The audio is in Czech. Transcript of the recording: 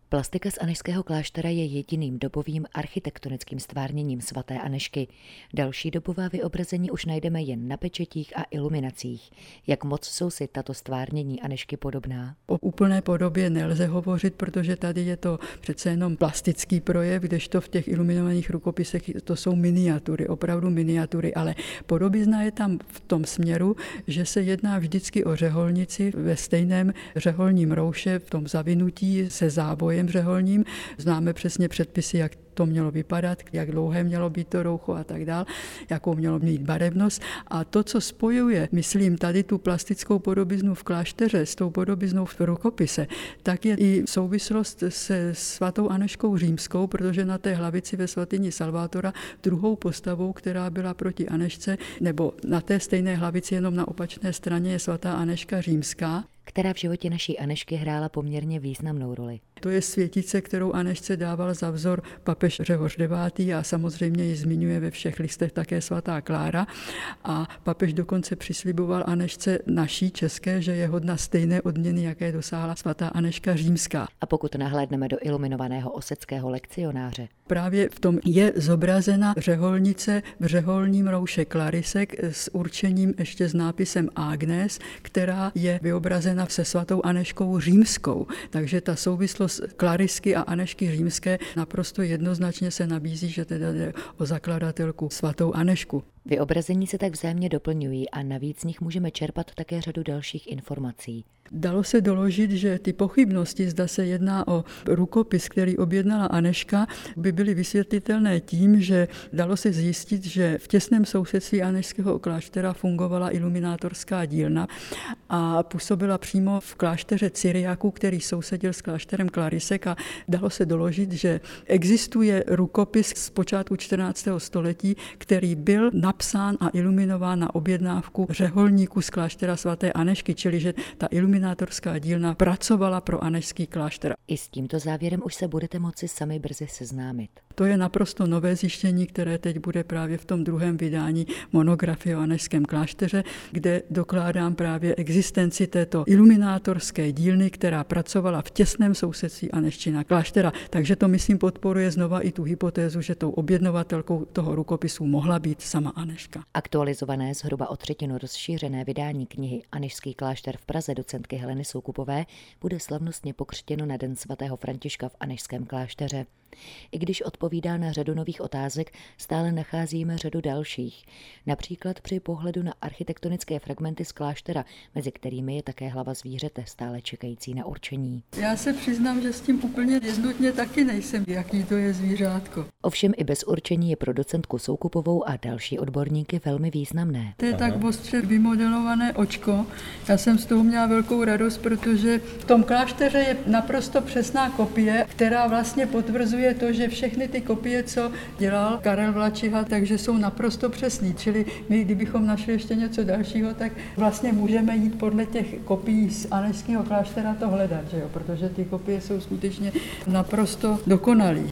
Plastika z Anežského kláštera je jediným dobovým architektonickým stvárněním svaté Anežky. Další dobová vyobrazení už najdeme jen na pečetích a iluminacích. Jak moc jsou si tato stvárnění Anežky podobná? O úplné podobě nelze hovořit, protože tady je to přece jenom plastický projev, kdežto v těch iluminovaných rukopisech to jsou miniatury, opravdu miniatury, ale podobizna je tam v tom směru, že se jedná vždycky o řeholnici ve stejném řeholním rouše, v tom zavinutí se závojem řeholním. Známe přesně předpisy, jak to mělo vypadat, jak dlouhé mělo být to roucho a tak dál, jakou mělo mít barevnost. A to, co spojuje, myslím, tady tu plastickou podobiznu v klášteře s tou podobiznou v rukopise, tak je i souvislost se svatou Anežkou Římskou, protože na té hlavici ve svatyni Salvátora druhou postavou, která byla proti Anežce, nebo na té stejné hlavici jenom na opačné straně je svatá Anežka Římská, která v životě naší Anežky hrála poměrně významnou roli. To je světice, kterou Anežce dával za vzor papež Řehoř IX. A samozřejmě ji zmiňuje ve všech listech také svatá Klára. A papež dokonce přisliboval Anežce naší české, že je hodna stejné odměny, jaké dosáhla svatá Anežka Římská. A pokud nahlédneme do iluminovaného oseckého lekcionáře, právě v tom je zobrazena řeholnice v řeholním rouše klarisek s určením ještě s nápisem Agnes, která je vyobrazena se svatou Anežkou Římskou. Takže ta souvislost klarisky a Anežky Římské naprosto jednoznačně se nabízí, že teda jde o zakladatelku svatou Anežku. Vyobrazení se tak vzájemně doplňují a navíc z nich můžeme čerpat také řadu dalších informací. Dalo se doložit, že ty pochybnosti, zda se jedná o rukopis, který objednala Anežka, by byly vysvětlitelné tím, že dalo se zjistit, že v těsném sousedství Anežského kláštera fungovala iluminátorská dílna a působila přímo v klášteře Cyriaku, který sousedil s klášterem Klarisek, a dalo se doložit, že existuje rukopis z počátku 14. století, který byl napsán a iluminován na objednávku řeholníků z kláštera svaté Anežky, čili že ta iluminátorská dílna pracovala pro Anežský klášter. I s tímto závěrem už se budete moci sami brzy seznámit. To je naprosto nové zjištění, které teď bude právě v tom druhém vydání monografie o Anežském klášteře, kde dokládám právě existenci této iluminátorské dílny, která pracovala v těsném sousedství Anežčina kláštera. Takže to, myslím, podporuje znova i tu hypotézu, že tou objednovatelkou toho rukopisu mohla být sama Anežka. Aktualizované zhruba o třetinu rozšířené vydání knihy Anežský klášter v Praze docentky Heleny Soukupové bude slavnostně pokřtěno na den svatého Františka v Anežském klášteře. I když odpovídá na řadu nových otázek, stále nacházíme řadu dalších. Například při pohledu na architektonické fragmenty z kláštera, mezi kterými je také hlava zvířete stále čekající na určení. Já se přiznám, že s tím úplně jednotně taky nejsem, jaký to je zvířátko. Ovšem i bez určení je pro docentku Soukupovou a další odborníky velmi významné. To je tak ostře vymodelované očko. Já jsem z toho měla velkou radost, protože v tom klášteře je naprosto přesná kopie, která vlastně potvrzuje to, že všechny ty kopie, co dělal Karel Vlačiha, takže jsou naprosto přesný. Čili my, kdybychom našli ještě něco dalšího, tak vlastně můžeme jít podle těch kopií z Anežského kláštera to hledat, že jo? Protože ty kopie jsou skutečně naprosto dokonalý.